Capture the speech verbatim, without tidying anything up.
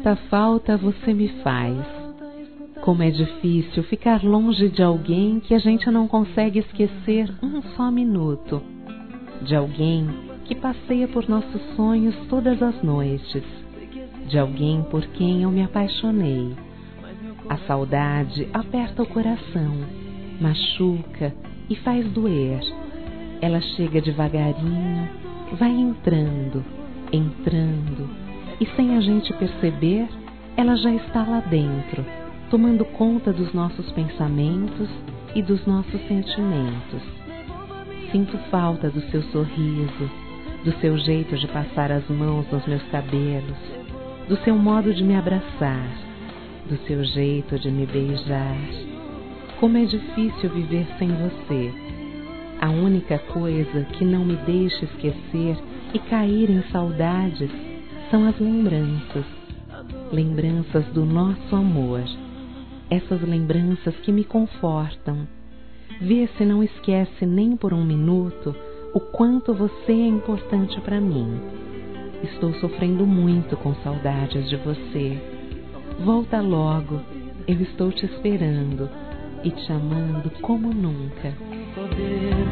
quanta falta você me faz. Como é difícil ficar longe de alguém que a gente não consegue esquecer um só minuto. De alguém que passeia por nossos sonhos todas as noites. De alguém por quem eu me apaixonei. A saudade aperta o coração, machuca e faz doer. Ela chega devagarinho, vai entrando, entrando, e sem a gente perceber, ela já está lá dentro, tomando conta dos nossos pensamentos e dos nossos sentimentos. Sinto falta do seu sorriso, do seu jeito de passar as mãos nos meus cabelos, do seu modo de me abraçar, do seu jeito de me beijar. Como é difícil viver sem você. A única coisa que não me deixa esquecer e cair em saudades são as lembranças. Lembranças do nosso amor. Essas lembranças que me confortam. Vê se não esquece nem por um minuto o quanto você é importante para mim. Estou sofrendo muito com saudades de você. Volta logo, eu estou te esperando e te amando como nunca.